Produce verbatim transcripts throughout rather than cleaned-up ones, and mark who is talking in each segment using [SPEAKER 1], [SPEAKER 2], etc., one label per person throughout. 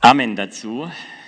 [SPEAKER 1] Amen dazu.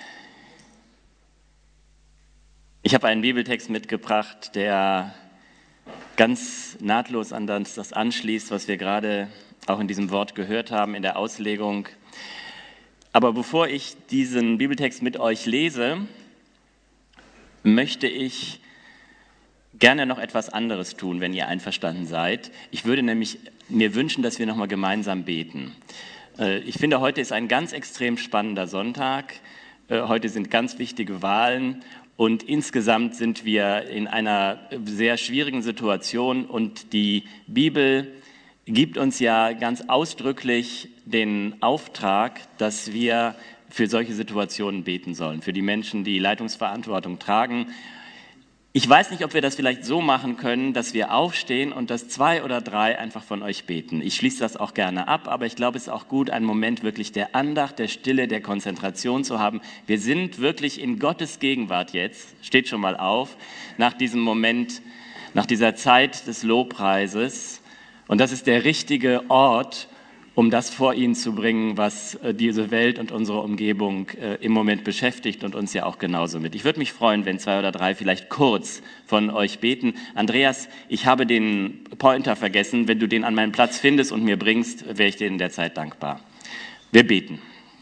[SPEAKER 1] Ich habe einen Bibeltext mitgebracht, der ganz nahtlos an das, das anschließt, was wir gerade auch in diesem Wort gehört haben, in der Auslegung. Aber bevor ich diesen Bibeltext mit euch lese, möchte ich gerne noch etwas anderes tun, wenn ihr einverstanden seid. Ich würde nämlich mir wünschen, dass wir nochmal gemeinsam beten. Ich finde, heute ist ein ganz extrem spannender Sonntag. Heute sind ganz wichtige Wahlen und insgesamt sind wir in einer sehr schwierigen Situation und die Bibel gibt uns ja ganz ausdrücklich den Auftrag, dass wir für solche Situationen beten sollen, für die Menschen, die Leitungsverantwortung tragen. Ich weiß nicht, ob wir das vielleicht so machen können, dass wir aufstehen und dass zwei oder drei einfach von euch beten. Ich schließe das auch gerne ab, aber ich glaube, es ist auch gut, einen Moment wirklich der Andacht, der Stille, der Konzentration zu haben. Wir sind wirklich in Gottes Gegenwart jetzt, steht schon mal auf, nach diesem Moment, nach dieser Zeit des Lobpreises. Und das ist der richtige Ort, um das vor ihn zu bringen, was diese Welt und unsere Umgebung im Moment beschäftigt und uns ja auch genauso mit. Ich würde mich freuen, wenn zwei oder drei vielleicht kurz von euch beten. Andreas, ich habe den Pointer vergessen. Wenn du den an meinem Platz findest und mir bringst, wäre ich dir in der Zeit dankbar. Wir beten.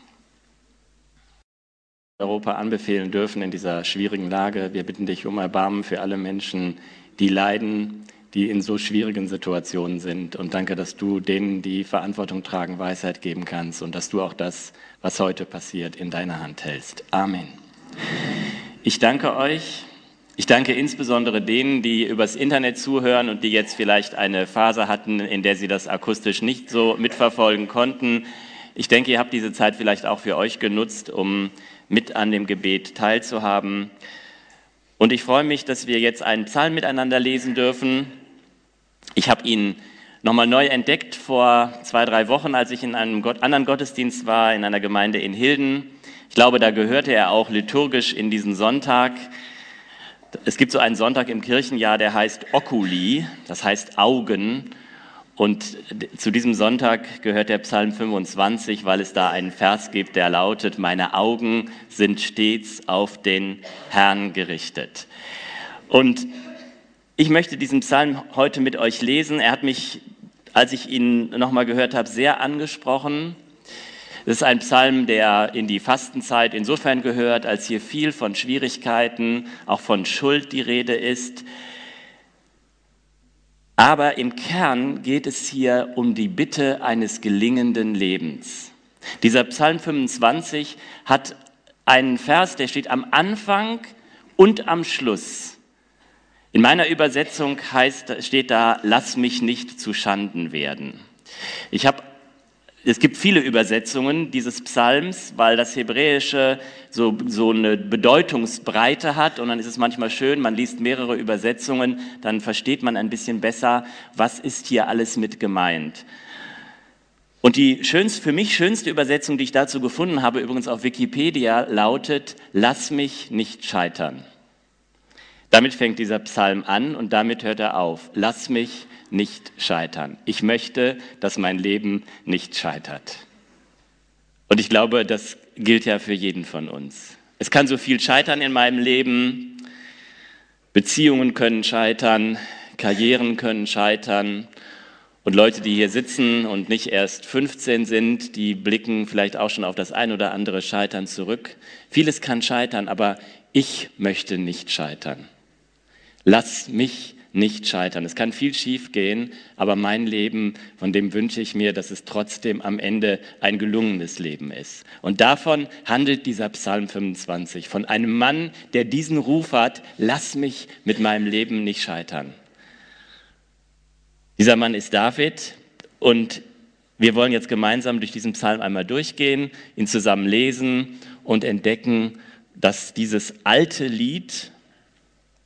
[SPEAKER 1] Europa anbefehlen dürfen in dieser schwierigen Lage. Wir bitten dich um Erbarmen für alle Menschen, die leiden, die in so schwierigen Situationen sind. Und danke, dass du denen, die Verantwortung tragen, Weisheit geben kannst und dass du auch das, was heute passiert, in deiner Hand hältst. Amen. Ich danke euch. Ich danke insbesondere denen, die übers Internet zuhören und die jetzt vielleicht eine Phase hatten, in der sie das akustisch nicht so mitverfolgen konnten. Ich denke, ihr habt diese Zeit vielleicht auch für euch genutzt, um mit an dem Gebet teilzuhaben. Und ich freue mich, dass wir jetzt einen Psalm miteinander lesen dürfen. Ich habe ihn nochmal neu entdeckt vor zwei, drei Wochen, als ich in einem anderen Gottesdienst war, in einer Gemeinde in Hilden. Ich glaube, da gehörte er auch liturgisch in diesen Sonntag. Es gibt so einen Sonntag im Kirchenjahr, der heißt Oculi, das heißt Augen. Und zu diesem Sonntag gehört der Psalm fünfundzwanzig, weil es da einen Vers gibt, der lautet: Meine Augen sind stets auf den Herrn gerichtet. Und ich möchte diesen Psalm heute mit euch lesen. Er hat mich, als ich ihn nochmal gehört habe, sehr angesprochen. Es ist ein Psalm, der in die Fastenzeit insofern gehört, als hier viel von Schwierigkeiten, auch von Schuld die Rede ist. Aber im Kern geht es hier um die Bitte eines gelingenden Lebens. Dieser Psalm fünfundzwanzig hat einen Vers, der steht am Anfang und am Schluss. In meiner Übersetzung heißt, steht da: Lass mich nicht zu Schanden werden. Ich habe Es gibt viele Übersetzungen dieses Psalms, weil das Hebräische so, so eine Bedeutungsbreite hat und dann ist es manchmal schön, man liest mehrere Übersetzungen, dann versteht man ein bisschen besser, was ist hier alles mit gemeint. Und die schönste, für mich schönste Übersetzung, die ich dazu gefunden habe, übrigens auf Wikipedia, lautet: Lass mich nicht scheitern. Damit fängt dieser Psalm an und damit hört er auf. Lass mich nicht scheitern. Ich möchte, dass mein Leben nicht scheitert. Und ich glaube, das gilt ja für jeden von uns. Es kann so viel scheitern in meinem Leben. Beziehungen können scheitern, Karrieren können scheitern. Und Leute, die hier sitzen und nicht erst fünfzehn sind, die blicken vielleicht auch schon auf das ein oder andere Scheitern zurück. Vieles kann scheitern, aber ich möchte nicht scheitern. Lass mich nicht scheitern. Es kann viel schief gehen, aber mein Leben, von dem wünsche ich mir, dass es trotzdem am Ende ein gelungenes Leben ist. Und davon handelt dieser Psalm fünfundzwanzig, von einem Mann, der diesen Ruf hat: Lass mich mit meinem Leben nicht scheitern. Dieser Mann ist David und wir wollen jetzt gemeinsam durch diesen Psalm einmal durchgehen, ihn zusammen lesen und entdecken, dass dieses alte Lied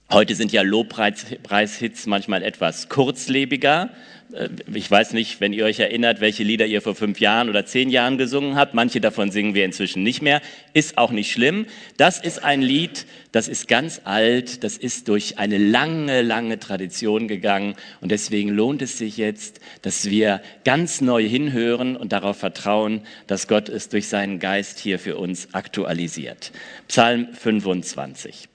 [SPEAKER 1] Heute sind ja Lobpreishits manchmal etwas kurzlebiger. Ich weiß nicht, wenn ihr euch erinnert, welche Lieder ihr vor fünf Jahren oder zehn Jahren gesungen habt. Manche davon singen wir inzwischen nicht mehr. Ist auch nicht schlimm. Das ist ein Lied, das ist ganz alt. Das ist durch eine lange, lange Tradition gegangen. Und deswegen lohnt es sich jetzt, dass wir ganz neu hinhören und darauf vertrauen, dass Gott es durch seinen Geist hier für uns aktualisiert. Psalm fünfundzwanzig.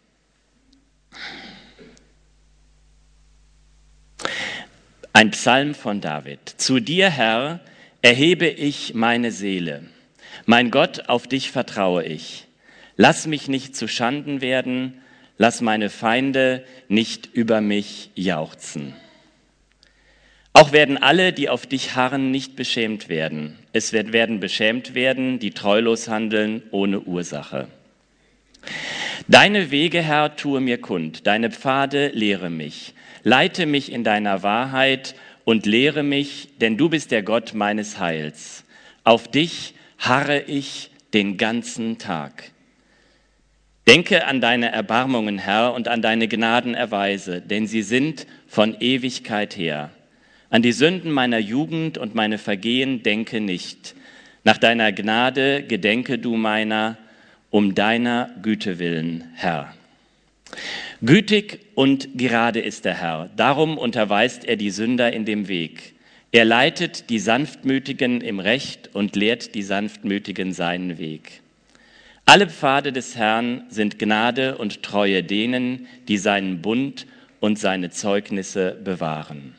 [SPEAKER 1] Ein Psalm von David. Zu dir, Herr, erhebe ich meine Seele. Mein Gott, auf dich vertraue ich. Lass mich nicht zu Schanden werden, lass meine Feinde nicht über mich jauchzen. Auch werden alle, die auf dich harren, nicht beschämt werden. Es werden beschämt werden, die treulos handeln ohne Ursache. Deine Wege, Herr, tue mir kund, deine Pfade lehre mich. Leite mich in deiner Wahrheit und lehre mich, denn du bist der Gott meines Heils. Auf dich harre ich den ganzen Tag. Denke an deine Erbarmungen, Herr, und an deine Gnadenerweise, denn sie sind von Ewigkeit her. An die Sünden meiner Jugend und meine Vergehen denke nicht. Nach deiner Gnade gedenke du meiner, um deiner Güte willen, Herr. Gütig und gerade ist der Herr, darum unterweist er die Sünder in dem Weg. Er leitet die Sanftmütigen im Recht und lehrt die Sanftmütigen seinen Weg. Alle Pfade des Herrn sind Gnade und Treue denen, die seinen Bund und seine Zeugnisse bewahren.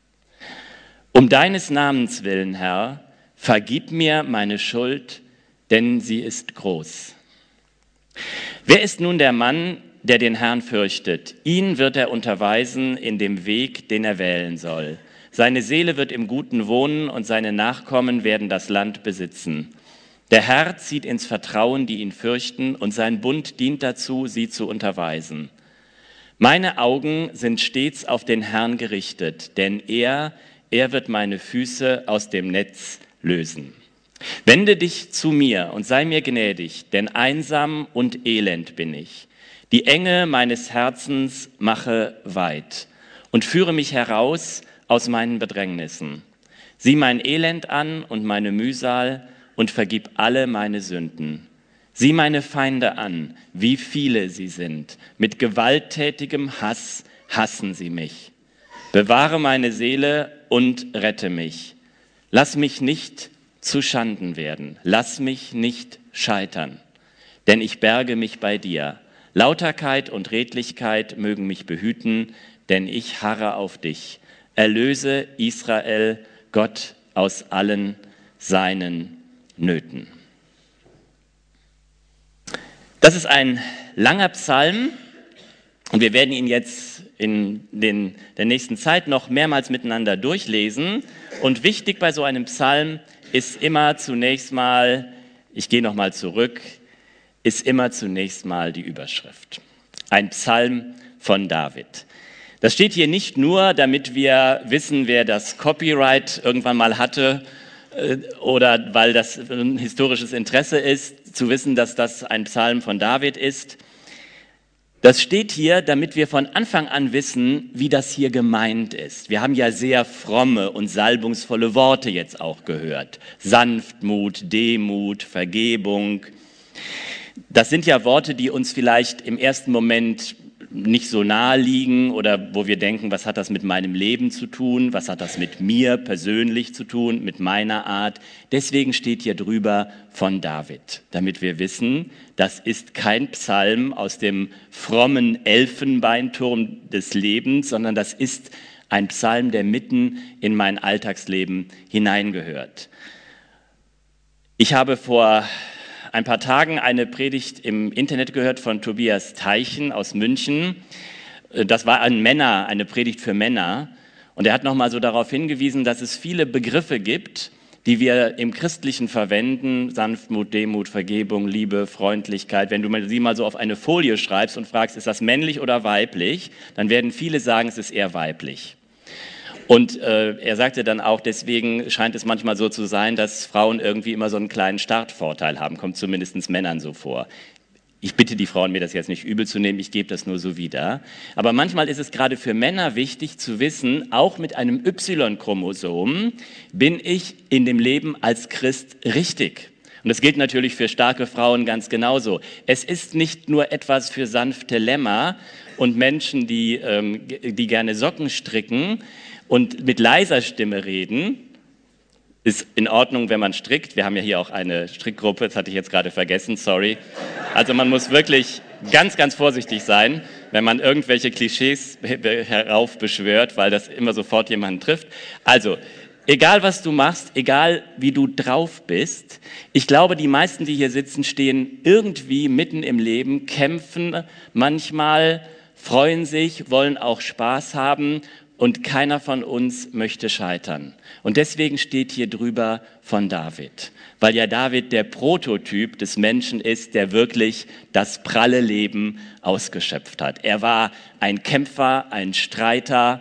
[SPEAKER 1] Um deines Namens willen, Herr, vergib mir meine Schuld, denn sie ist groß. Wer ist nun der Mann, der den Herrn fürchtet? Ihn wird er unterweisen in dem Weg, den er wählen soll. Seine Seele wird im Guten wohnen und seine Nachkommen werden das Land besitzen. Der Herr zieht ins Vertrauen, die ihn fürchten, und sein Bund dient dazu, sie zu unterweisen. Meine Augen sind stets auf den Herrn gerichtet, denn er, er wird meine Füße aus dem Netz lösen. Wende dich zu mir und sei mir gnädig, denn einsam und elend bin ich. Die Enge meines Herzens mache weit und führe mich heraus aus meinen Bedrängnissen. Sieh mein Elend an und meine Mühsal und vergib alle meine Sünden. Sieh meine Feinde an, wie viele sie sind. Mit gewalttätigem Hass hassen sie mich. Bewahre meine Seele und rette mich. Lass mich nicht zu Schanden werden. Lass mich nicht scheitern, denn ich berge mich bei dir. Lauterkeit und Redlichkeit mögen mich behüten, denn ich harre auf dich. Erlöse Israel, Gott, aus allen seinen Nöten. Das ist ein langer Psalm und wir werden ihn jetzt in den, der nächsten Zeit noch mehrmals miteinander durchlesen. Und wichtig bei so einem Psalm ist immer zunächst mal, ich gehe nochmal zurück, ist immer zunächst mal die Überschrift. Ein Psalm von David. Das steht hier nicht nur, damit wir wissen, wer das Copyright irgendwann mal hatte äh, oder weil das ein historisches Interesse ist, zu wissen, dass das ein Psalm von David ist. Das steht hier, damit wir von Anfang an wissen, wie das hier gemeint ist. Wir haben ja sehr fromme und salbungsvolle Worte jetzt auch gehört. Sanftmut, Demut, Vergebung. Das sind ja Worte, die uns vielleicht im ersten Moment nicht so nahe liegen oder wo wir denken, was hat das mit meinem Leben zu tun, was hat das mit mir persönlich zu tun, mit meiner Art. Deswegen steht hier drüber von David, damit wir wissen, das ist kein Psalm aus dem frommen Elfenbeinturm des Lebens, sondern das ist ein Psalm, der mitten in mein Alltagsleben hineingehört. Ich habe vor ein paar Tagen eine Predigt im Internet gehört von Tobias Teichen aus München. Das war ein Männer, eine Predigt für Männer. Und er hat nochmal so darauf hingewiesen, dass es viele Begriffe gibt, die wir im Christlichen verwenden. Sanftmut, Demut, Vergebung, Liebe, Freundlichkeit. Wenn du sie mal so auf eine Folie schreibst und fragst, ist das männlich oder weiblich, dann werden viele sagen, es ist eher weiblich. Und äh, er sagte dann auch, deswegen scheint es manchmal so zu sein, dass Frauen irgendwie immer so einen kleinen Startvorteil haben, kommt zumindest Männern so vor. Ich bitte die Frauen, mir das jetzt nicht übel zu nehmen, ich gebe das nur so wieder. Aber manchmal ist es gerade für Männer wichtig zu wissen, auch mit einem Y-Chromosom bin ich in dem Leben als Christ richtig. Und das gilt natürlich für starke Frauen ganz genauso. Es ist nicht nur etwas für sanfte Lämmer und Menschen, die, ähm, die gerne Socken stricken und mit leiser Stimme reden. Ist in Ordnung, wenn man strickt. Wir haben ja hier auch eine Strickgruppe, das hatte ich jetzt gerade vergessen, sorry. Also man muss wirklich ganz, ganz vorsichtig sein, wenn man irgendwelche Klischees heraufbeschwört, weil das immer sofort jemanden trifft. Also, egal was du machst, egal wie du drauf bist, ich glaube, die meisten, die hier sitzen, stehen irgendwie mitten im Leben, kämpfen manchmal, freuen sich, wollen auch Spaß haben. Und keiner von uns möchte scheitern. Und deswegen steht hier drüber von David. Weil ja David der Prototyp des Menschen ist, der wirklich das pralle Leben ausgeschöpft hat. Er war ein Kämpfer, ein Streiter.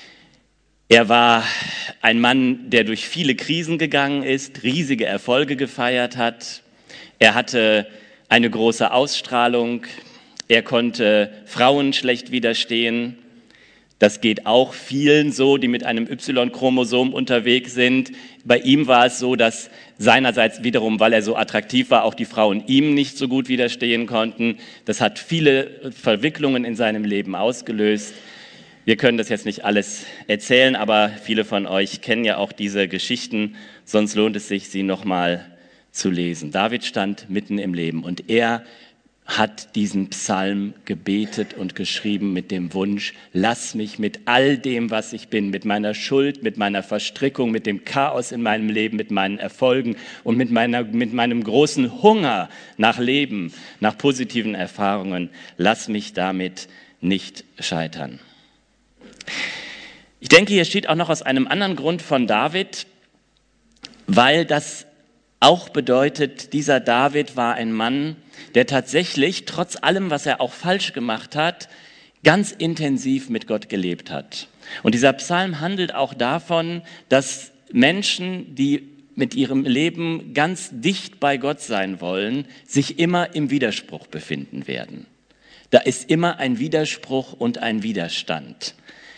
[SPEAKER 1] Er war ein Mann, der durch viele Krisen gegangen ist, riesige Erfolge gefeiert hat. Er hatte eine große Ausstrahlung. Er konnte Frauen schlecht widerstehen. Das geht auch vielen so, die mit einem Y-Chromosom unterwegs sind. Bei ihm war es so, dass seinerseits wiederum, weil er so attraktiv war, auch die Frauen ihm nicht so gut widerstehen konnten. Das hat viele Verwicklungen in seinem Leben ausgelöst. Wir können das jetzt nicht alles erzählen, aber viele von euch kennen ja auch diese Geschichten, sonst lohnt es sich, sie nochmal zu lesen. David stand mitten im Leben und er hat diesen Psalm gebetet und geschrieben mit dem Wunsch, lass mich mit all dem, was ich bin, mit meiner Schuld, mit meiner Verstrickung, mit dem Chaos in meinem Leben, mit meinen Erfolgen und mit, meiner, mit meinem großen Hunger nach Leben, nach positiven Erfahrungen, lass mich damit nicht scheitern. Ich denke, hier steht auch noch aus einem anderen Grund von David, weil das auch bedeutet, dieser David war ein Mann, der tatsächlich, trotz allem, was er auch falsch gemacht hat, ganz intensiv mit Gott gelebt hat. Und dieser Psalm handelt auch davon, dass Menschen, die mit ihrem Leben ganz dicht bei Gott sein wollen, sich immer im Widerspruch befinden werden. Da ist immer ein Widerspruch und ein Widerstand.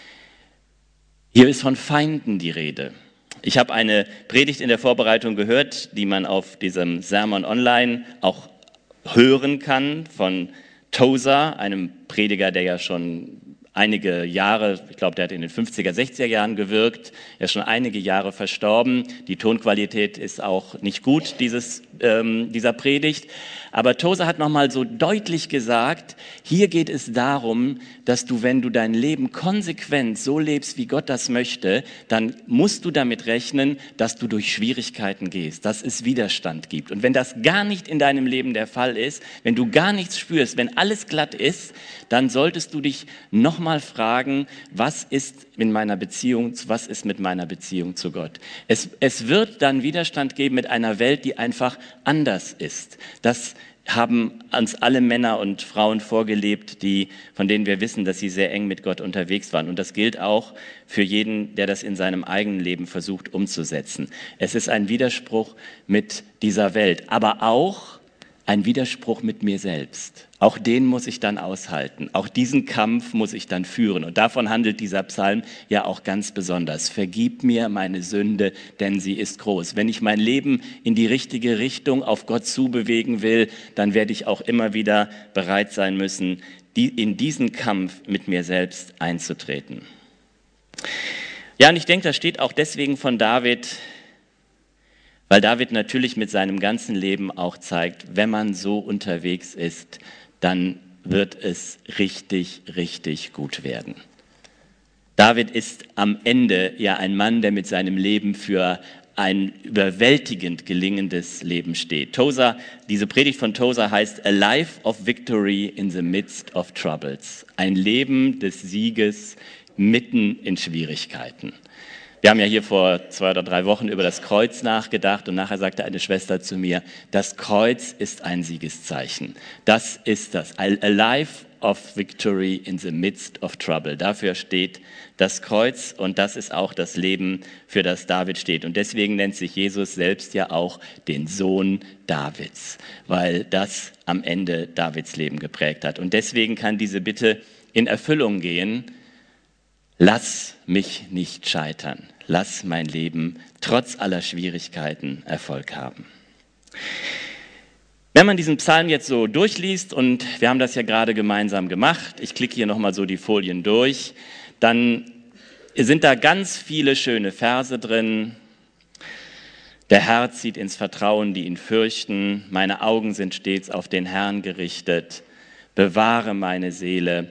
[SPEAKER 1] Hier ist von Feinden die Rede. Ich habe eine Predigt in der Vorbereitung gehört, die man auf diesem Sermon Online auch hören kann, von Tozer, einem Prediger, der ja schon einige Jahre, ich glaube, der hat in den fünfziger, sechziger Jahren gewirkt, er ist schon einige Jahre verstorben. Die Tonqualität ist auch nicht gut, dieses, ähm, dieser Predigt. Aber Tozer hat nochmal so deutlich gesagt, hier geht es darum, dass du, wenn du dein Leben konsequent so lebst, wie Gott das möchte, dann musst du damit rechnen, dass du durch Schwierigkeiten gehst, dass es Widerstand gibt. Und wenn das gar nicht in deinem Leben der Fall ist, wenn du gar nichts spürst, wenn alles glatt ist, dann solltest du dich nochmal fragen, was ist in meiner Beziehung, was ist mit meiner Beziehung zu Gott? Es, es wird dann Widerstand geben mit einer Welt, die einfach anders ist. Das haben uns alle Männer und Frauen vorgelebt, die, von denen wir wissen, dass sie sehr eng mit Gott unterwegs waren. Und das gilt auch für jeden, der das in seinem eigenen Leben versucht umzusetzen. Es ist ein Widerspruch mit dieser Welt, aber auch ein Widerspruch mit mir selbst. Auch den muss ich dann aushalten. Auch diesen Kampf muss ich dann führen. Und davon handelt dieser Psalm ja auch ganz besonders. Vergib mir meine Sünde, denn sie ist groß. Wenn ich mein Leben in die richtige Richtung auf Gott zubewegen will, dann werde ich auch immer wieder bereit sein müssen, die, in diesen Kampf mit mir selbst einzutreten. Ja, und ich denke, das steht auch deswegen von David, weil David natürlich mit seinem ganzen Leben auch zeigt, wenn man so unterwegs ist, dann wird es richtig, richtig gut werden. David ist am Ende ja ein Mann, der mit seinem Leben für ein überwältigend gelingendes Leben steht. Tozer, diese Predigt von Tozer heißt A Life of Victory in the Midst of Troubles. Ein Leben des Sieges mitten in Schwierigkeiten. Wir haben ja hier vor zwei oder drei Wochen über das Kreuz nachgedacht und nachher sagte eine Schwester zu mir, das Kreuz ist ein Siegeszeichen. Das ist das. A life of victory in the midst of trouble. Dafür steht das Kreuz und das ist auch das Leben, für das David steht. Und deswegen nennt sich Jesus selbst ja auch den Sohn Davids, weil das am Ende Davids Leben geprägt hat. Und deswegen kann diese Bitte in Erfüllung gehen, lass mich nicht scheitern, lass mein Leben trotz aller Schwierigkeiten Erfolg haben. Wenn man diesen Psalm jetzt so durchliest, und wir haben das ja gerade gemeinsam gemacht, ich klicke hier nochmal so die Folien durch, dann sind da ganz viele schöne Verse drin. Der Herr zieht ins Vertrauen, die ihn fürchten, meine Augen sind stets auf den Herrn gerichtet, bewahre meine Seele.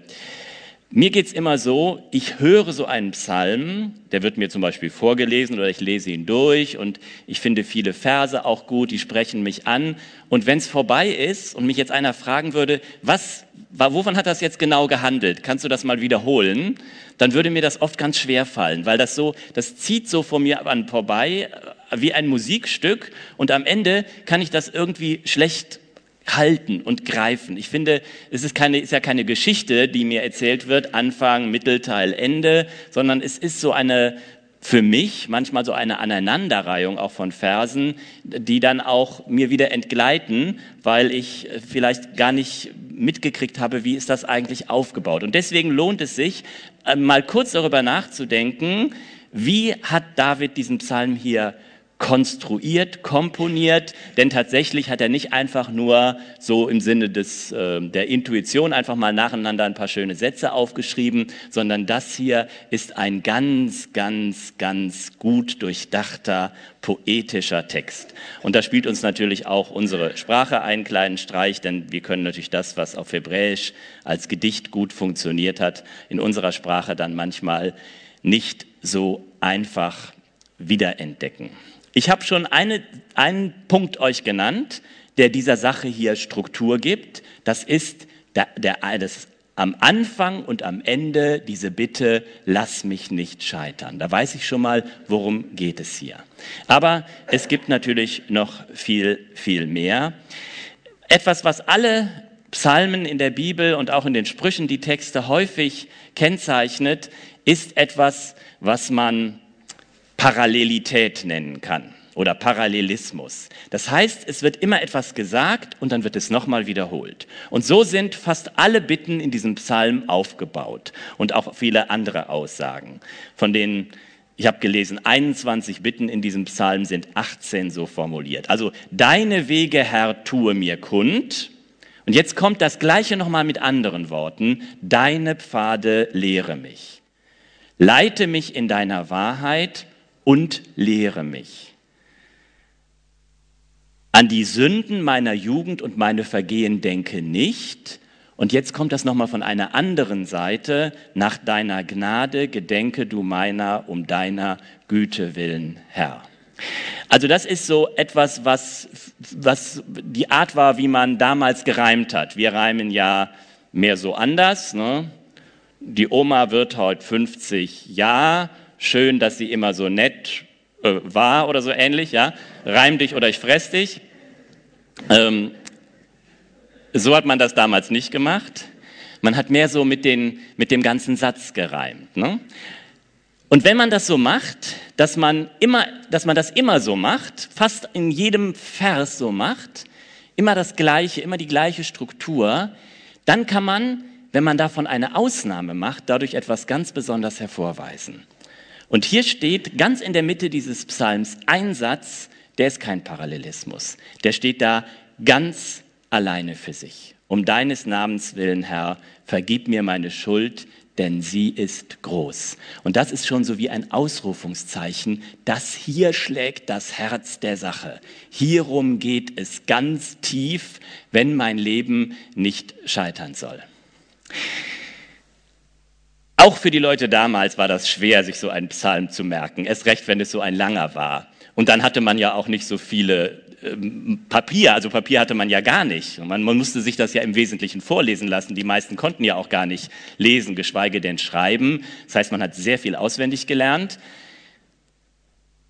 [SPEAKER 1] Mir geht es immer so, ich höre so einen Psalm, der wird mir zum Beispiel vorgelesen oder ich lese ihn durch und ich finde viele Verse auch gut, die sprechen mich an. Und wenn es vorbei ist und mich jetzt einer fragen würde, was, wovon hat das jetzt genau gehandelt, kannst du das mal wiederholen, dann würde mir das oft ganz schwer fallen, weil das so, das zieht so von mir an vorbei wie ein Musikstück und am Ende kann ich das irgendwie schlecht halten und greifen. Ich finde, es ist, keine, ist ja keine Geschichte, die mir erzählt wird, Anfang, Mittelteil, Ende, sondern es ist so eine, für mich, manchmal so eine Aneinanderreihung auch von Versen, die dann auch mir wieder entgleiten, weil ich vielleicht gar nicht mitgekriegt habe, wie ist das eigentlich aufgebaut. Und deswegen lohnt es sich, mal kurz darüber nachzudenken, wie hat David diesen Psalm hier konstruiert, komponiert, denn tatsächlich hat er nicht einfach nur so im Sinne des, äh, der Intuition einfach mal nacheinander ein paar schöne Sätze aufgeschrieben, sondern das hier ist ein ganz, ganz, ganz gut durchdachter, poetischer Text. Und da spielt uns natürlich auch unsere Sprache einen kleinen Streich, denn wir können natürlich das, was auf Hebräisch als Gedicht gut funktioniert hat, in unserer Sprache dann manchmal nicht so einfach wiederentdecken. Ich habe schon eine, einen Punkt euch genannt, der dieser Sache hier Struktur gibt. Das ist der, der, das am Anfang und am Ende diese Bitte, lass mich nicht scheitern. Da weiß ich schon mal, worum geht es hier. Aber es gibt natürlich noch viel, viel mehr. Etwas, was alle Psalmen in der Bibel und auch in den Sprüchen, die Texte häufig kennzeichnet, ist etwas, was man Parallelität nennen kann oder Parallelismus. Das heißt, es wird immer etwas gesagt und dann wird es nochmal wiederholt. Und so sind fast alle Bitten in diesem Psalm aufgebaut und auch viele andere Aussagen. Von denen, ich habe gelesen, einundzwanzig Bitten in diesem Psalm sind achtzehn so formuliert. Also, deine Wege, Herr, tue mir kund. Und jetzt kommt das Gleiche nochmal mit anderen Worten. Deine Pfade lehre mich. Leite mich in deiner Wahrheit und lehre mich. An die Sünden meiner Jugend und meine Vergehen denke nicht. Und jetzt kommt das nochmal von einer anderen Seite. Nach deiner Gnade gedenke du meiner um deiner Güte willen, Herr. Also das ist so etwas, was, was die Art war, wie man damals gereimt hat. Wir reimen ja mehr so anders, ne? Die Oma wird heute fünfzig Jahre. Schön, dass sie immer so nett äh, war oder so ähnlich, ja. Reim dich oder ich fress dich. Ähm, so hat man das damals nicht gemacht. Man hat mehr so mit, den, mit dem ganzen Satz gereimt. Ne? Und wenn man das so macht, dass man, immer, dass man das immer so macht, fast in jedem Vers so macht, immer das Gleiche, immer die gleiche Struktur, dann kann man, wenn man davon eine Ausnahme macht, dadurch etwas ganz besonders hervorweisen. Und hier steht ganz in der Mitte dieses Psalms ein Satz, der ist kein Parallelismus. Der steht da ganz alleine für sich. Um deines Namens willen, Herr, vergib mir meine Schuld, denn sie ist groß. Und das ist schon so wie ein Ausrufungszeichen. Das hier schlägt das Herz der Sache. Hierum geht es ganz tief, wenn mein Leben nicht scheitern soll. Auch für die Leute damals war das schwer, sich so einen Psalm zu merken, erst recht, wenn es so ein langer war. Und dann hatte man ja auch nicht so viele ähm, Papier, also Papier hatte man ja gar nicht. Man, man musste sich das ja im Wesentlichen vorlesen lassen. Die meisten konnten ja auch gar nicht lesen, geschweige denn schreiben. Das heißt, man hat sehr viel auswendig gelernt.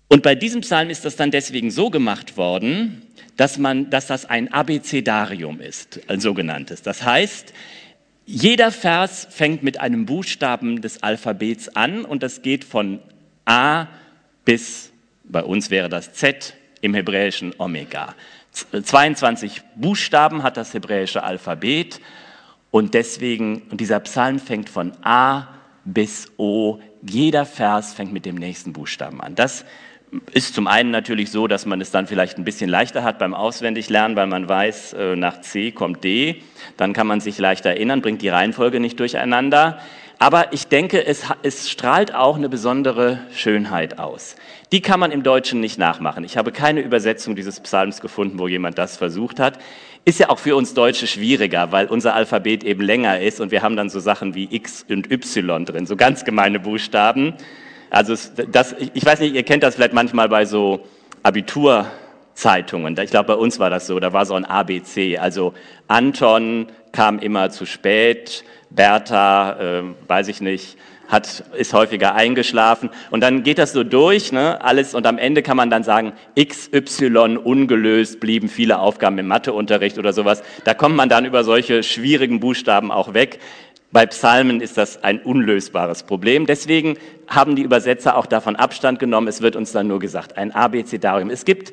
[SPEAKER 1] Und bei diesem Psalm ist das dann deswegen so gemacht worden, dass, man, dass das ein Abecedarium ist, ein sogenanntes. Das heißt, jeder Vers fängt mit einem Buchstaben des Alphabets an und das geht von A bis, bei uns wäre das Z, im hebräischen Omega. zweiundzwanzig Buchstaben hat das hebräische Alphabet und deswegen, und dieser Psalm fängt von A bis O, jeder Vers fängt mit dem nächsten Buchstaben an. Das ist zum einen natürlich so, dass man es dann vielleicht ein bisschen leichter hat beim Auswendiglernen, weil man weiß, nach C kommt D, dann kann man sich leichter erinnern, bringt die Reihenfolge nicht durcheinander. Aber ich denke, es, es strahlt auch eine besondere Schönheit aus. Die kann man im Deutschen nicht nachmachen. Ich habe keine Übersetzung dieses Psalms gefunden, wo jemand das versucht hat. Ist ja auch für uns Deutsche schwieriger, weil unser Alphabet eben länger ist und wir haben dann so Sachen wie X und Y drin, so ganz gemeine Buchstaben. Also das, ich weiß nicht, ihr kennt das vielleicht manchmal bei so Abiturzeitungen. Ich glaube, bei uns war das so, da war so ein A B C. Also Anton kam immer zu spät, Bertha, äh, weiß ich nicht, hat, ist häufiger eingeschlafen. Und dann geht das so durch, ne, alles. Und am Ende kann man dann sagen, X, Y ungelöst, blieben viele Aufgaben im Matheunterricht oder sowas. Da kommt man dann über solche schwierigen Buchstaben auch weg. Bei Psalmen ist das ein unlösbares Problem. Deswegen haben die Übersetzer auch davon Abstand genommen. Es wird uns dann nur gesagt, ein Abecedarium. Es gibt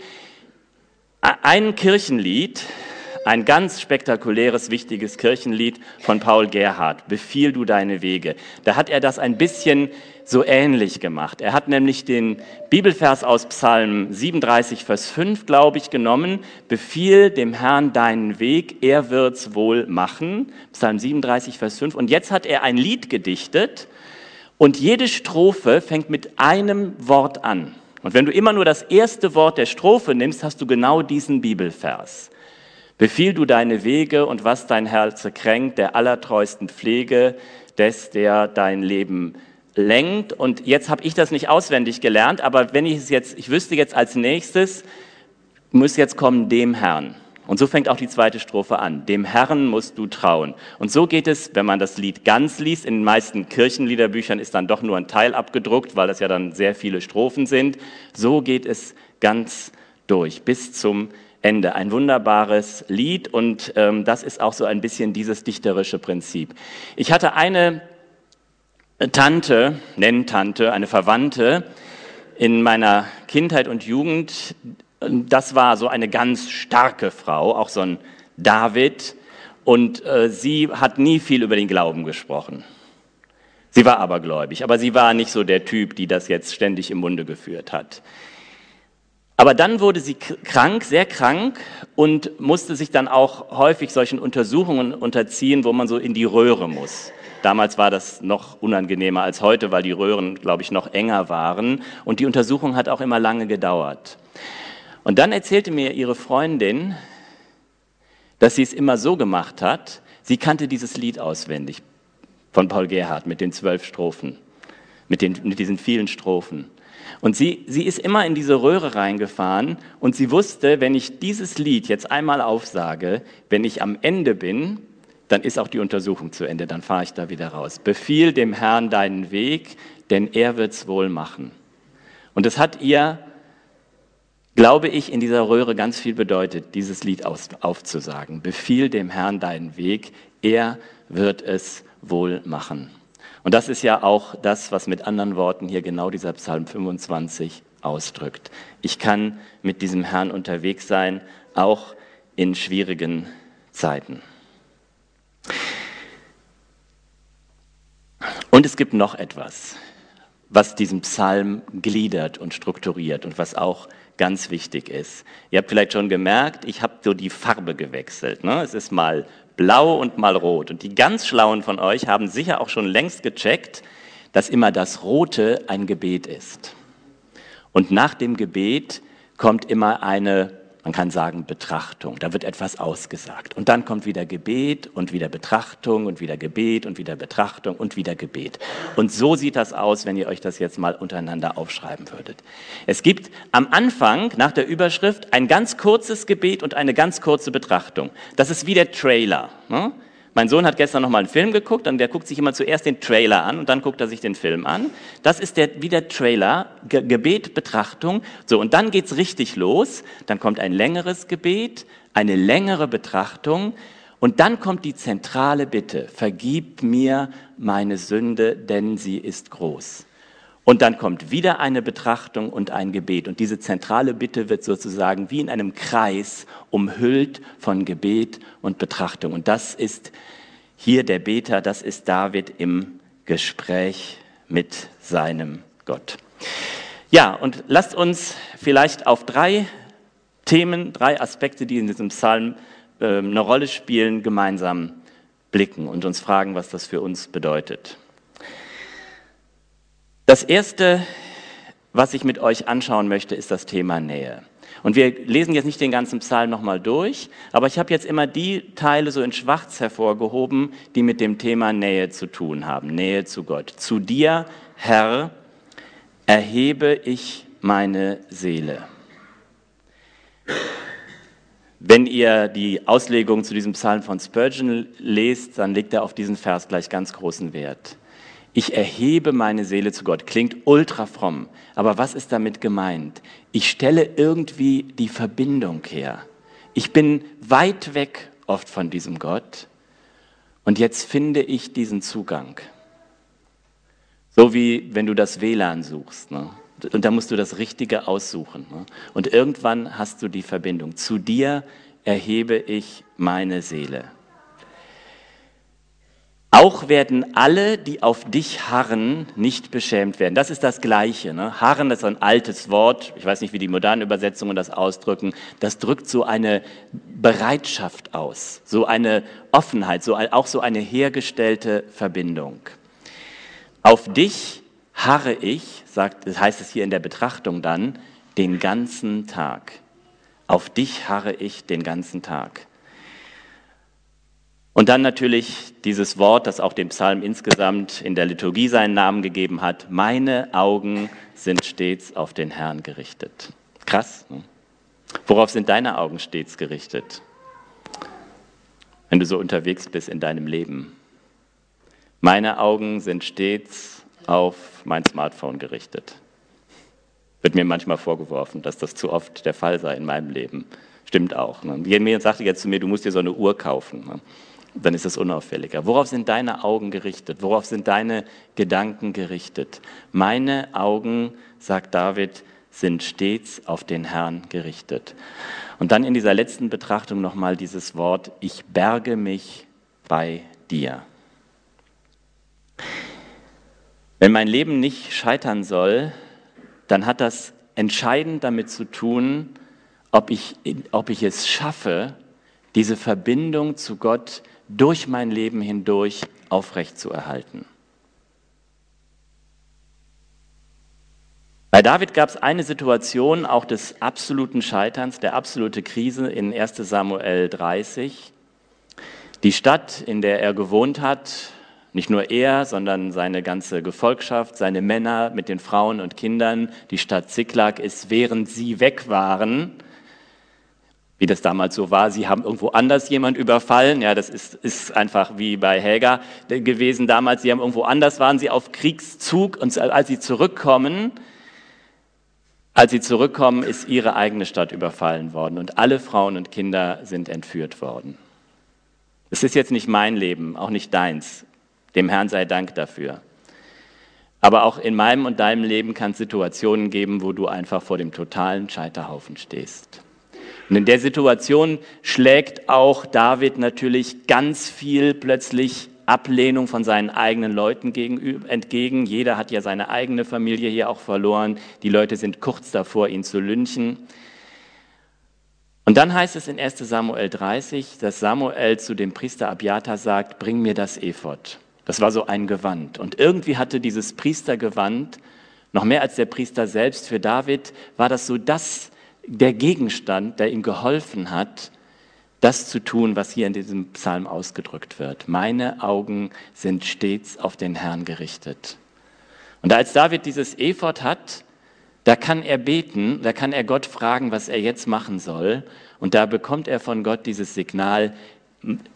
[SPEAKER 1] ein Kirchenlied, ein ganz spektakuläres, wichtiges Kirchenlied von Paul Gerhardt, Befiehl du deine Wege. Da hat er das ein bisschen so ähnlich gemacht. Er hat nämlich den Bibelvers aus Psalm siebenunddreißig, Vers fünf, glaube ich, genommen. Befiehl dem Herrn deinen Weg, er wird's wohl machen. Psalm siebenunddreißig, Vers fünf. Und jetzt hat er ein Lied gedichtet und jede Strophe fängt mit einem Wort an. Und wenn du immer nur das erste Wort der Strophe nimmst, hast du genau diesen Bibelvers. Befiehl du deine Wege und was dein Herz kränkt, der allertreuesten Pflege, des, der dein Leben lenkt. Und jetzt habe ich das nicht auswendig gelernt, aber wenn ich es jetzt, ich wüsste jetzt als nächstes, muss jetzt kommen dem Herrn. Und so fängt auch die zweite Strophe an. Dem Herrn musst du trauen. Und so geht es, wenn man das Lied ganz liest. In den meisten Kirchenliederbüchern ist dann doch nur ein Teil abgedruckt, weil das ja dann sehr viele Strophen sind. So geht es ganz durch bis zum Ende. Ein wunderbares Lied und ähm, das ist auch so ein bisschen dieses dichterische Prinzip. Ich hatte eine Tante, Nenntante, eine Verwandte in meiner Kindheit und Jugend. Das war so eine ganz starke Frau, auch so ein David. Und äh, sie hat nie viel über den Glauben gesprochen. Sie war abergläubig, aber sie war nicht so der Typ, die das jetzt ständig im Munde geführt hat. Aber dann wurde sie krank, sehr krank und musste sich dann auch häufig solchen Untersuchungen unterziehen, wo man so in die Röhre muss. Damals war das noch unangenehmer als heute, weil die Röhren, glaube ich, noch enger waren. Und die Untersuchung hat auch immer lange gedauert. Und dann erzählte mir ihre Freundin, dass sie es immer so gemacht hat, sie kannte dieses Lied auswendig von Paul Gerhardt mit den zwölf Strophen, mit, den, mit diesen vielen Strophen. Und sie, sie ist immer in diese Röhre reingefahren und sie wusste, wenn ich dieses Lied jetzt einmal aufsage, wenn ich am Ende bin, dann ist auch die Untersuchung zu Ende, dann fahre ich da wieder raus. Befiehl dem Herrn deinen Weg, denn er wird's wohl machen. Und es hat ihr, glaube ich, in dieser Röhre ganz viel bedeutet, dieses Lied aus, aufzusagen. Befiehl dem Herrn deinen Weg, er wird es wohl machen. Und das ist ja auch das, was mit anderen Worten hier genau dieser Psalm fünfundzwanzig ausdrückt. Ich kann mit diesem Herrn unterwegs sein, auch in schwierigen Zeiten. Und es gibt noch etwas, was diesen Psalm gliedert und strukturiert und was auch ganz wichtig ist. Ihr habt vielleicht schon gemerkt, ich habe so die Farbe gewechselt. Ne? Es ist mal blau und mal rot. Und die ganz Schlauen von euch haben sicher auch schon längst gecheckt, dass immer das Rote ein Gebet ist. Und nach dem Gebet kommt immer eine, man kann sagen, Betrachtung. Da wird etwas ausgesagt. Und dann kommt wieder Gebet und wieder Betrachtung und wieder Gebet und wieder Betrachtung und wieder Gebet. Und so sieht das aus, wenn ihr euch das jetzt mal untereinander aufschreiben würdet. Es gibt am Anfang, nach der Überschrift, ein ganz kurzes Gebet und eine ganz kurze Betrachtung. Das ist wie der Trailer. Ne? Mein Sohn hat gestern noch mal einen Film geguckt und der guckt sich immer zuerst den Trailer an und dann guckt er sich den Film an. Das ist der, wie der Trailer, Ge- Gebet, Betrachtung. So, und dann geht's richtig los. Dann kommt ein längeres Gebet, eine längere Betrachtung und dann kommt die zentrale Bitte: Vergib mir meine Sünde, denn sie ist groß. Und dann kommt wieder eine Betrachtung und ein Gebet. Und diese zentrale Bitte wird sozusagen wie in einem Kreis umhüllt von Gebet und Betrachtung. Und das ist hier der Beter, das ist David im Gespräch mit seinem Gott. Ja, und lasst uns vielleicht auf drei Themen, drei Aspekte, die in diesem Psalm äh, eine Rolle spielen, gemeinsam blicken und uns fragen, was das für uns bedeutet. Das Erste, was ich mit euch anschauen möchte, ist das Thema Nähe. Und wir lesen jetzt nicht den ganzen Psalm nochmal durch, aber ich habe jetzt immer die Teile so in Schwarz hervorgehoben, die mit dem Thema Nähe zu tun haben, Nähe zu Gott. Zu dir, Herr, erhebe ich meine Seele. Wenn ihr die Auslegung zu diesem Psalm von Spurgeon lest, dann legt er auf diesen Vers gleich ganz großen Wert. Ich erhebe meine Seele zu Gott. Klingt ultra fromm, aber was ist damit gemeint? Ich stelle irgendwie die Verbindung her. Ich bin weit weg oft von diesem Gott und jetzt finde ich diesen Zugang. So wie wenn du das W L A N suchst, ne? Und da musst du das Richtige aussuchen. Ne? Und irgendwann hast du die Verbindung. Zu dir erhebe ich meine Seele. Auch werden alle, die auf dich harren, nicht beschämt werden. Das ist das Gleiche. Ne? Harren, das ist ein altes Wort. Ich weiß nicht, wie die modernen Übersetzungen das ausdrücken. Das drückt so eine Bereitschaft aus, so eine Offenheit, so, auch so eine hergestellte Verbindung. Auf dich harre ich, sagt, das heißt es hier in der Betrachtung dann, den ganzen Tag. Auf dich harre ich den ganzen Tag. Und dann natürlich dieses Wort, das auch dem Psalm insgesamt in der Liturgie seinen Namen gegeben hat: Meine Augen sind stets auf den Herrn gerichtet. Krass, ne? Worauf sind deine Augen stets gerichtet, wenn du so unterwegs bist in deinem Leben? Meine Augen sind stets auf mein Smartphone gerichtet. Wird mir manchmal vorgeworfen, dass das zu oft der Fall sei in meinem Leben. Stimmt auch. Ne? Jemand sagte jetzt zu mir, du musst dir so eine Uhr kaufen. Ne? Dann ist es unauffälliger. Worauf sind deine Augen gerichtet? Worauf sind deine Gedanken gerichtet? Meine Augen, sagt David, sind stets auf den Herrn gerichtet. Und dann in dieser letzten Betrachtung nochmal dieses Wort: Ich berge mich bei dir. Wenn mein Leben nicht scheitern soll, dann hat das entscheidend damit zu tun, ob ich, ob ich es schaffe, diese Verbindung zu Gott durch mein Leben hindurch aufrechtzuerhalten. Bei David gab es eine Situation auch des absoluten Scheiterns, der absolute Krise in erster Samuel dreißig. Die Stadt, in der er gewohnt hat, nicht nur er, sondern seine ganze Gefolgschaft, seine Männer mit den Frauen und Kindern, die Stadt Ziklag ist, während sie weg waren, wie das damals so war, sie haben irgendwo anders jemand überfallen, ja, das ist, ist einfach wie bei Hagar gewesen damals, sie haben irgendwo anders, waren sie auf Kriegszug und als sie zurückkommen, als sie zurückkommen, ist ihre eigene Stadt überfallen worden und alle Frauen und Kinder sind entführt worden. Es ist jetzt nicht mein Leben, auch nicht deins. Dem Herrn sei Dank dafür. Aber auch in meinem und deinem Leben kann es Situationen geben, wo du einfach vor dem totalen Scheiterhaufen stehst. Und in der Situation schlägt auch David natürlich ganz viel plötzlich Ablehnung von seinen eigenen Leuten gegenüber, entgegen. Jeder hat ja seine eigene Familie hier auch verloren. Die Leute sind kurz davor, ihn zu lynchen. Und dann heißt es in erster Samuel dreißig, dass Samuel zu dem Priester Abjatar sagt: Bring mir das Ephod. Das war so ein Gewand. Und irgendwie hatte dieses Priestergewand, noch mehr als der Priester selbst, für David war das so das, der Gegenstand, der ihm geholfen hat, das zu tun, was hier in diesem Psalm ausgedrückt wird. Meine Augen sind stets auf den Herrn gerichtet. Und als David dieses Ephod hat, da kann er beten, da kann er Gott fragen, was er jetzt machen soll. Und da bekommt er von Gott dieses Signal: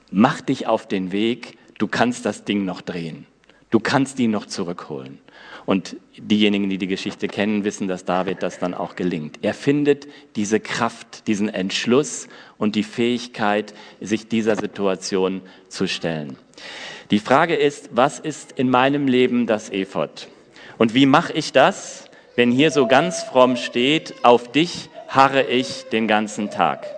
[SPEAKER 1] mach dich auf den Weg, du kannst das Ding noch drehen. Du kannst ihn noch zurückholen. Und diejenigen, die die Geschichte kennen, wissen, dass David das dann auch gelingt. Er findet diese Kraft, diesen Entschluss und die Fähigkeit, sich dieser Situation zu stellen. Die Frage ist, was ist in meinem Leben das Ephod? Und wie mache ich das, wenn hier so ganz fromm steht, auf dich harre ich den ganzen Tag?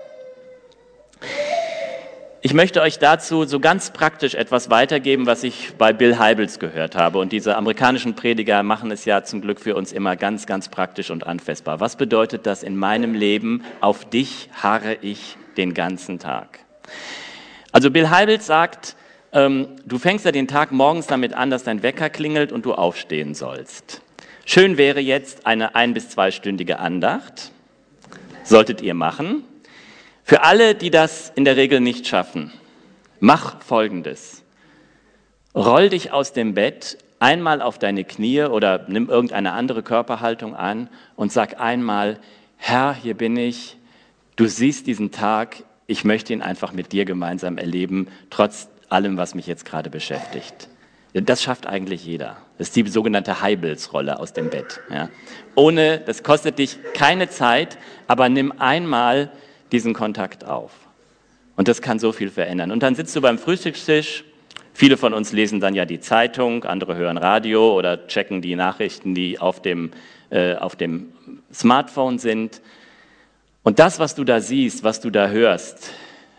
[SPEAKER 1] Ich möchte euch dazu so ganz praktisch etwas weitergeben, was ich bei Bill Hybels gehört habe. Und diese amerikanischen Prediger machen es ja zum Glück für uns immer ganz, ganz praktisch und anfassbar. Was bedeutet das in meinem Leben? Auf dich harre ich den ganzen Tag. Also Bill Hybels sagt, ähm, du fängst ja den Tag morgens damit an, dass dein Wecker klingelt und du aufstehen sollst. Schön wäre jetzt eine ein- bis zweistündige Andacht. Solltet ihr machen. Für alle, die das in der Regel nicht schaffen, mach Folgendes. Roll dich aus dem Bett einmal auf deine Knie oder nimm irgendeine andere Körperhaltung an und sag einmal, Herr, hier bin ich, du siehst diesen Tag, ich möchte ihn einfach mit dir gemeinsam erleben, trotz allem, was mich jetzt gerade beschäftigt. Das schafft eigentlich jeder. Das ist die sogenannte Hybels-Rolle aus dem Bett. Ja. Ohne, das kostet dich keine Zeit, aber nimm einmal diesen Kontakt auf. Und das kann so viel verändern. Und dann sitzt du beim Frühstückstisch, viele von uns lesen dann ja die Zeitung, andere hören Radio oder checken die Nachrichten, die auf dem, äh, auf dem Smartphone sind. Und das, was du da siehst, was du da hörst,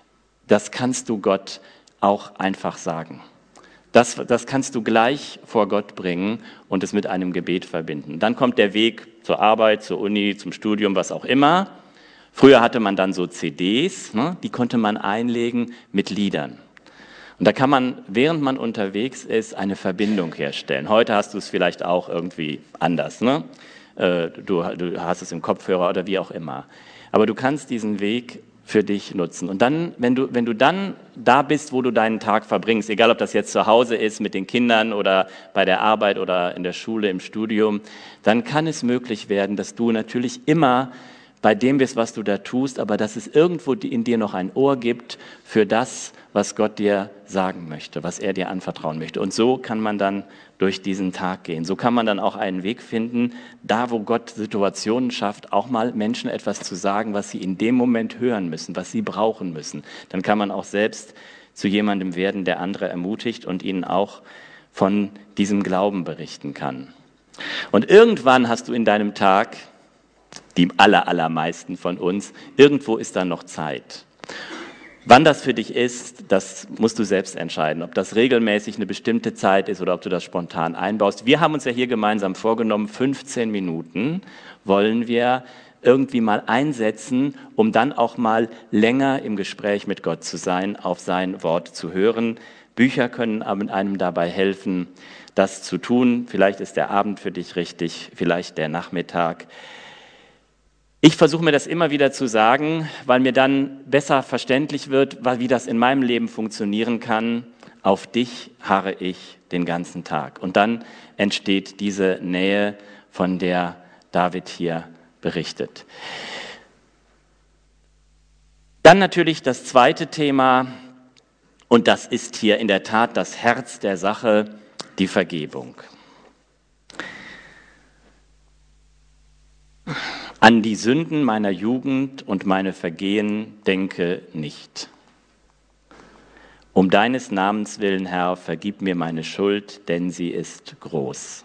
[SPEAKER 1] das kannst du Gott auch einfach sagen. Das, das kannst du gleich vor Gott bringen und es mit einem Gebet verbinden. Dann kommt der Weg zur Arbeit, zur Uni, zum Studium, was auch immer. Früher hatte man dann so C Ds, ne, die konnte man einlegen mit Liedern. Und da kann man, während man unterwegs ist, eine Verbindung herstellen. Heute hast du es vielleicht auch irgendwie anders. Ne? Du, du hast es im Kopfhörer oder wie auch immer. Aber du kannst diesen Weg für dich nutzen. Und dann, wenn du, wenn du dann da bist, wo du deinen Tag verbringst, egal ob das jetzt zu Hause ist mit den Kindern oder bei der Arbeit oder in der Schule, im Studium, dann kann es möglich werden, dass du natürlich immer bei dem bist, was du da tust, aber dass es irgendwo in dir noch ein Ohr gibt für das, was Gott dir sagen möchte, was er dir anvertrauen möchte. Und so kann man dann durch diesen Tag gehen. So kann man dann auch einen Weg finden, da wo Gott Situationen schafft, auch mal Menschen etwas zu sagen, was sie in dem Moment hören müssen, was sie brauchen müssen. Dann kann man auch selbst zu jemandem werden, der andere ermutigt und ihnen auch von diesem Glauben berichten kann. Und irgendwann hast du in deinem Tag, die aller, allermeisten von uns, irgendwo ist da noch Zeit. Wann das für dich ist, das musst du selbst entscheiden, ob das regelmäßig eine bestimmte Zeit ist oder ob du das spontan einbaust. Wir haben uns ja hier gemeinsam vorgenommen, fünfzehn Minuten wollen wir irgendwie mal einsetzen, um dann auch mal länger im Gespräch mit Gott zu sein, auf sein Wort zu hören. Bücher können einem dabei helfen, das zu tun. Vielleicht ist der Abend für dich richtig, vielleicht der Nachmittag. Ich versuche mir das immer wieder zu sagen, weil mir dann besser verständlich wird, wie das in meinem Leben funktionieren kann. Auf dich harre ich den ganzen Tag. Und dann entsteht diese Nähe, von der David hier berichtet. Dann natürlich das zweite Thema, und das ist hier in der Tat das Herz der Sache, die Vergebung. An die Sünden meiner Jugend und meine Vergehen denke nicht. Um deines Namens willen, Herr, vergib mir meine Schuld, denn sie ist groß.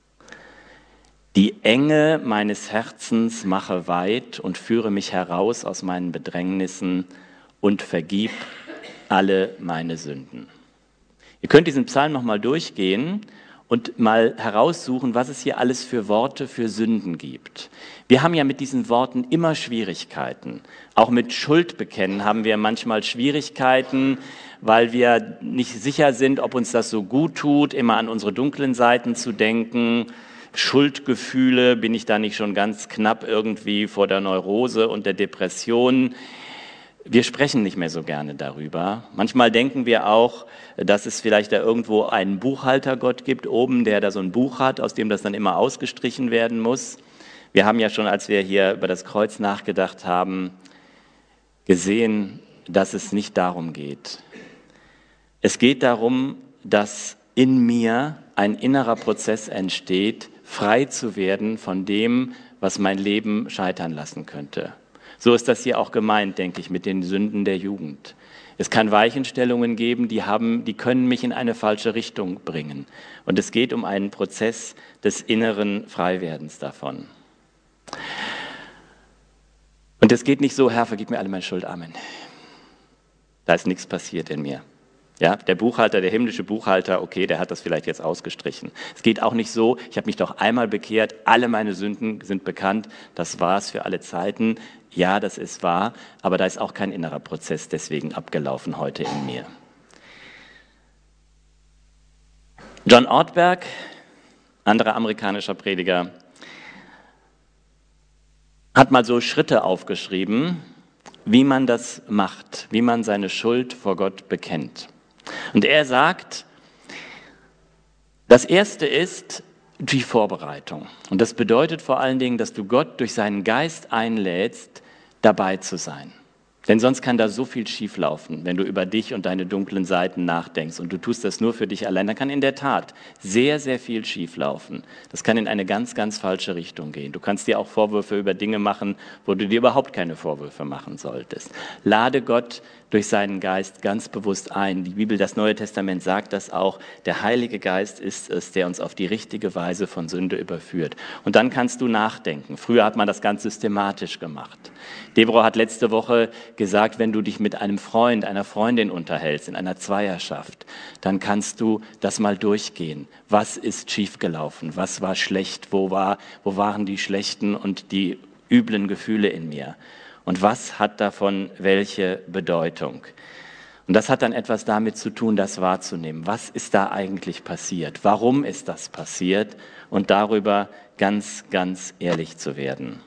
[SPEAKER 1] Die Enge meines Herzens mache weit und führe mich heraus aus meinen Bedrängnissen und vergib alle meine Sünden. Ihr könnt diesen Psalm nochmal durchgehen und mal heraussuchen, was es hier alles für Worte für Sünden gibt. Wir haben ja mit diesen Worten immer Schwierigkeiten. Auch mit Schuld bekennen haben wir manchmal Schwierigkeiten, weil wir nicht sicher sind, ob uns das so gut tut, immer an unsere dunklen Seiten zu denken. Schuldgefühle, bin ich da nicht schon ganz knapp irgendwie vor der Neurose und der Depression? Wir sprechen nicht mehr so gerne darüber. Manchmal denken wir auch, dass es vielleicht da irgendwo einen Buchhaltergott gibt, oben, der da so ein Buch hat, aus dem das dann immer ausgestrichen werden muss. Wir haben ja schon, als wir hier über das Kreuz nachgedacht haben, gesehen, dass es nicht darum geht. Es geht darum, dass in mir ein innerer Prozess entsteht, frei zu werden von dem, was mein Leben scheitern lassen könnte. So ist das hier auch gemeint, denke ich, mit den Sünden der Jugend. Es kann Weichenstellungen geben, die haben, die können mich in eine falsche Richtung bringen. Und es geht um einen Prozess des inneren Freiwerdens davon. Und es geht nicht so, Herr, vergib mir alle meine Schuld, Amen. Da ist nichts passiert in mir. Ja, der Buchhalter, der himmlische Buchhalter, okay, der hat das vielleicht jetzt ausgestrichen. Es geht auch nicht so, ich habe mich doch einmal bekehrt, alle meine Sünden sind bekannt, das war es für alle Zeiten. Ja, das ist wahr, aber da ist auch kein innerer Prozess deswegen abgelaufen heute in mir. John Ortberg, anderer amerikanischer Prediger, hat mal so Schritte aufgeschrieben, wie man das macht, wie man seine Schuld vor Gott bekennt. Und er sagt, das Erste ist die Vorbereitung. Und das bedeutet vor allen Dingen, dass du Gott durch seinen Geist einlädst, dabei zu sein. Denn sonst kann da so viel schieflaufen, wenn du über dich und deine dunklen Seiten nachdenkst und du tust das nur für dich allein. Dann kann in der Tat sehr, sehr viel schieflaufen. Das kann in eine ganz, ganz falsche Richtung gehen. Du kannst dir auch Vorwürfe über Dinge machen, wo du dir überhaupt keine Vorwürfe machen solltest. Lade Gott durch seinen Geist ganz bewusst ein. Die Bibel, das Neue Testament sagt das auch. Der Heilige Geist ist es, der uns auf die richtige Weise von Sünde überführt. Und dann kannst du nachdenken. Früher hat man das ganz systematisch gemacht. Deborah hat letzte Woche gesagt, wenn du dich mit einem Freund, einer Freundin unterhältst, in einer Zweierschaft, dann kannst du das mal durchgehen. Was ist schiefgelaufen? Was war schlecht? Wo war, wo waren die schlechten und die üblen Gefühle in mir? Und was hat davon welche Bedeutung? Und das hat dann etwas damit zu tun, das wahrzunehmen. Was ist da eigentlich passiert? Warum ist das passiert? Und darüber ganz, ganz ehrlich zu werden.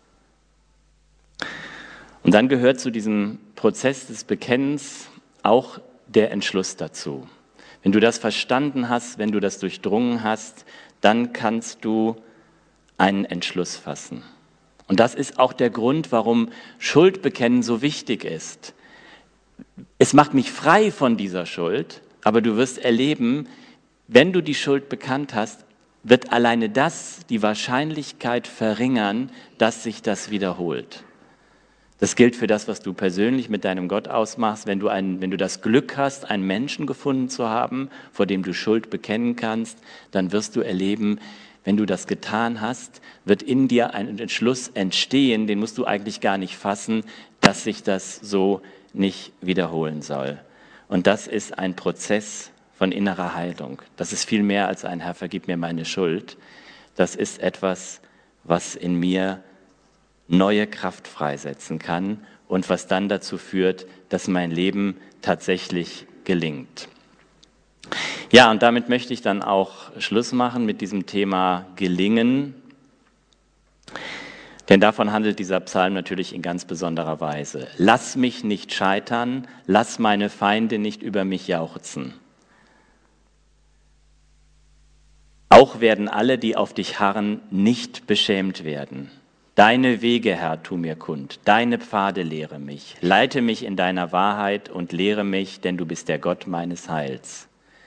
[SPEAKER 1] Und dann gehört zu diesem Prozess des Bekennens auch der Entschluss dazu. Wenn du das verstanden hast, wenn du das durchdrungen hast, dann kannst du einen Entschluss fassen. Und das ist auch der Grund, warum Schuldbekennen so wichtig ist. Es macht mich frei von dieser Schuld, aber du wirst erleben, wenn du die Schuld bekannt hast, wird alleine das die Wahrscheinlichkeit verringern, dass sich das wiederholt. Das gilt für das, was du persönlich mit deinem Gott ausmachst. Wenn du, ein, wenn du das Glück hast, einen Menschen gefunden zu haben, vor dem du Schuld bekennen kannst, dann wirst du erleben, wenn du das getan hast, wird in dir ein Entschluss entstehen, den musst du eigentlich gar nicht fassen, dass sich das so nicht wiederholen soll. Und das ist ein Prozess von innerer Heilung. Das ist viel mehr als ein Herr, vergib mir meine Schuld. Das ist etwas, was in mir neue Kraft freisetzen kann und was dann dazu führt, dass mein Leben tatsächlich gelingt. Ja, und damit möchte ich dann auch Schluss machen mit diesem Thema Gelingen. Denn davon handelt dieser Psalm natürlich in ganz besonderer Weise. Lass mich nicht scheitern, lass meine Feinde nicht über mich jauchzen. Auch werden alle, die auf dich harren, nicht beschämt werden. Deine Wege, Herr, tu mir kund, deine Pfade lehre mich. Leite mich in deiner Wahrheit und lehre mich, denn du bist der Gott meines Heils.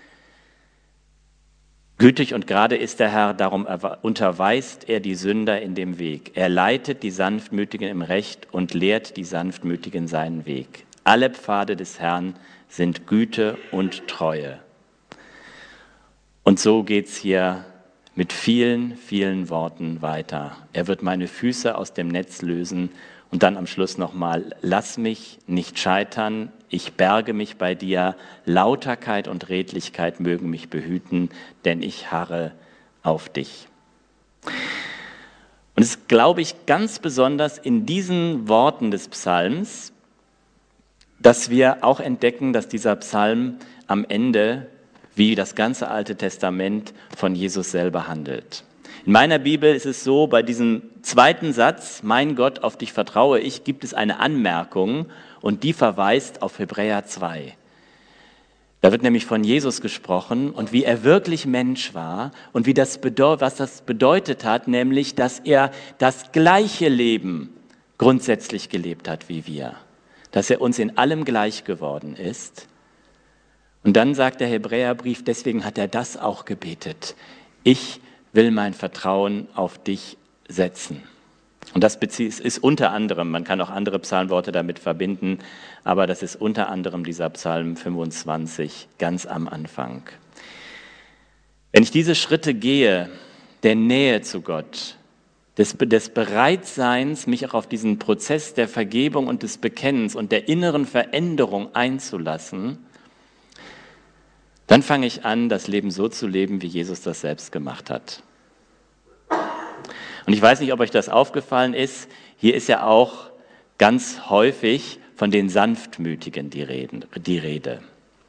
[SPEAKER 1] Gütig und gerade ist der Herr, darum unterweist er die Sünder in dem Weg. Er leitet die Sanftmütigen im Recht und lehrt die Sanftmütigen seinen Weg. Alle Pfade des Herrn sind Güte und Treue. Und so geht's hier mit vielen, vielen Worten weiter. Er wird meine Füße aus dem Netz lösen und dann am Schluss nochmal, lass mich nicht scheitern, ich berge mich bei dir, Lauterkeit und Redlichkeit mögen mich behüten, denn ich harre auf dich. Und es ist, glaube ich, ganz besonders in diesen Worten des Psalms, dass wir auch entdecken, dass dieser Psalm am Ende, wie das ganze Alte Testament, von Jesus selber handelt. In meiner Bibel ist es so, bei diesem zweiten Satz, mein Gott, auf dich vertraue ich, gibt es eine Anmerkung und die verweist auf Hebräer zwei. Da wird nämlich von Jesus gesprochen und wie er wirklich Mensch war und wie das bedeu- was das bedeutet hat, nämlich, dass er das gleiche Leben grundsätzlich gelebt hat wie wir, dass er uns in allem gleich geworden ist. Und dann sagt der Hebräerbrief, deswegen hat er das auch gebetet. Ich will mein Vertrauen auf dich setzen. Und das ist unter anderem, man kann auch andere Psalmworte damit verbinden, aber das ist unter anderem dieser Psalm fünfundzwanzig ganz am Anfang. Wenn ich diese Schritte gehe, der Nähe zu Gott, des, des Bereitseins, mich auch auf diesen Prozess der Vergebung und des Bekennens und der inneren Veränderung einzulassen, dann fange ich an, das Leben so zu leben, wie Jesus das selbst gemacht hat. Und ich weiß nicht, ob euch das aufgefallen ist, hier ist ja auch ganz häufig von den Sanftmütigen die Rede.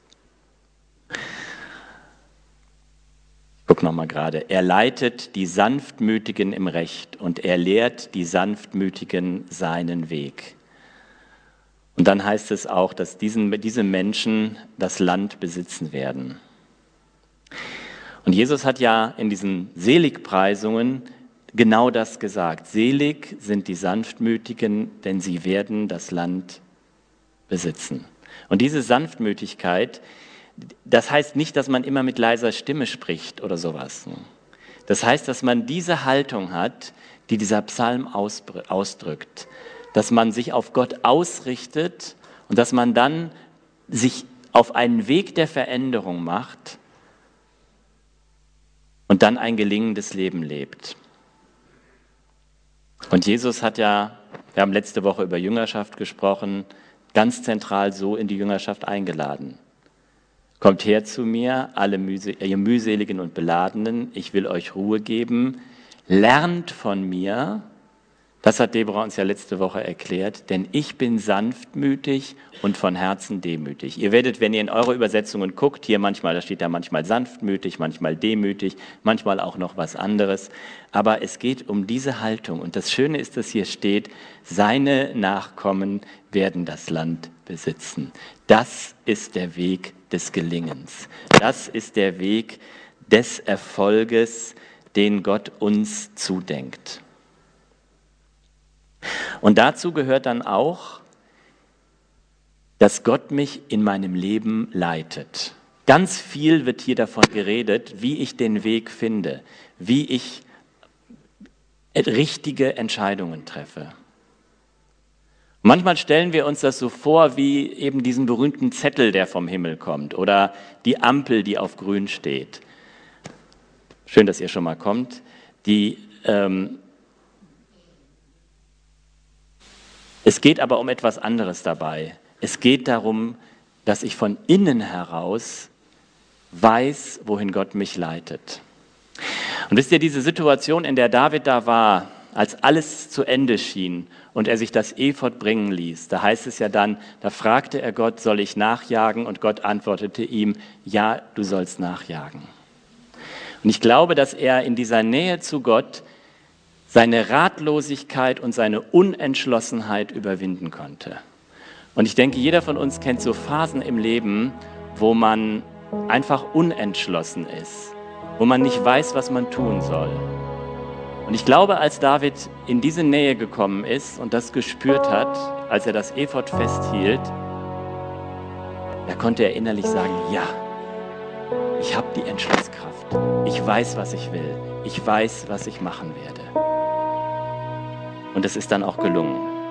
[SPEAKER 1] Ich gucke nochmal gerade. Er leitet die Sanftmütigen im Recht und er lehrt die Sanftmütigen seinen Weg. Und dann heißt es auch, dass diesen, diese Menschen das Land besitzen werden. Und Jesus hat ja in diesen Seligpreisungen genau das gesagt. Selig sind die Sanftmütigen, denn sie werden das Land besitzen. Und diese Sanftmütigkeit, das heißt nicht, dass man immer mit leiser Stimme spricht oder sowas. Das heißt, dass man diese Haltung hat, die dieser Psalm ausdrückt, dass man sich auf Gott ausrichtet und dass man dann sich auf einen Weg der Veränderung macht und dann ein gelingendes Leben lebt. Und Jesus hat ja, wir haben letzte Woche über Jüngerschaft gesprochen, ganz zentral so in die Jüngerschaft eingeladen. Kommt her zu mir, alle mühse- ihr mühseligen und Beladenen, ich will euch Ruhe geben, lernt von mir. Das hat Deborah uns ja letzte Woche erklärt, denn ich bin sanftmütig und von Herzen demütig. Ihr werdet, wenn ihr in eure Übersetzungen guckt, hier manchmal, da steht da manchmal sanftmütig, manchmal demütig, manchmal auch noch was anderes. Aber es geht um diese Haltung. Und das Schöne ist, dass hier steht, seine Nachkommen werden das Land besitzen. Das ist der Weg des Gelingens. Das ist der Weg des Erfolges, den Gott uns zudenkt. Und dazu gehört dann auch, dass Gott mich in meinem Leben leitet. Ganz viel wird hier davon geredet, wie ich den Weg finde, wie ich richtige Entscheidungen treffe. Manchmal stellen wir uns das so vor, wie eben diesen berühmten Zettel, der vom Himmel kommt, oder die Ampel, die auf grün steht. Schön, dass ihr schon mal kommt. Die ähm, Es geht aber um etwas anderes dabei. Es geht darum, dass ich von innen heraus weiß, wohin Gott mich leitet. Und wisst ihr, diese Situation, in der David da war, als alles zu Ende schien und er sich das Ephod bringen ließ, da heißt es ja dann, da fragte er Gott, soll ich nachjagen? Und Gott antwortete ihm, ja, du sollst nachjagen. Und ich glaube, dass er in dieser Nähe zu Gott seine Ratlosigkeit und seine Unentschlossenheit überwinden konnte. Und ich denke, jeder von uns kennt so Phasen im Leben, wo man einfach unentschlossen ist, wo man nicht weiß, was man tun soll. Und ich glaube, als David in diese Nähe gekommen ist und das gespürt hat, als er das Ephod festhielt, da konnte er innerlich sagen, ja, ich habe die Entschlusskraft. Ich weiß, was ich will. Ich weiß, was ich machen werde. Und es ist dann auch gelungen.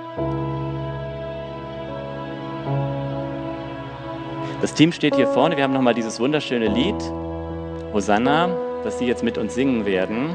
[SPEAKER 1] Das Team steht hier vorne. Wir haben nochmal dieses wunderschöne Lied, Hosanna, das Sie jetzt mit uns singen werden.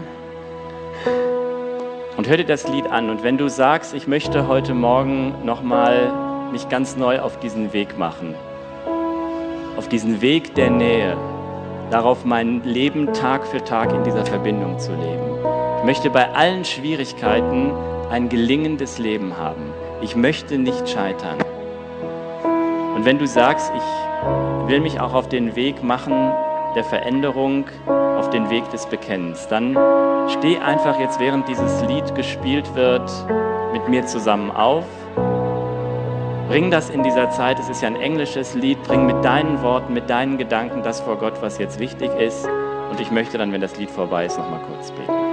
[SPEAKER 1] Und hör dir das Lied an. Und wenn du sagst, ich möchte heute Morgen nochmal mich ganz neu auf diesen Weg machen, auf diesen Weg der Nähe, darauf mein Leben Tag für Tag in dieser Verbindung zu leben. Ich möchte bei allen Schwierigkeiten ein gelingendes Leben haben. Ich möchte nicht scheitern. Und wenn du sagst, ich will mich auch auf den Weg machen der Veränderung, auf den Weg des Bekennens, dann steh einfach jetzt, während dieses Lied gespielt wird, mit mir zusammen auf. Bring das in dieser Zeit, es ist ja ein englisches Lied, bring mit deinen Worten, mit deinen Gedanken das vor Gott, was jetzt wichtig ist. Und ich möchte dann, wenn das Lied vorbei ist, noch mal kurz beten.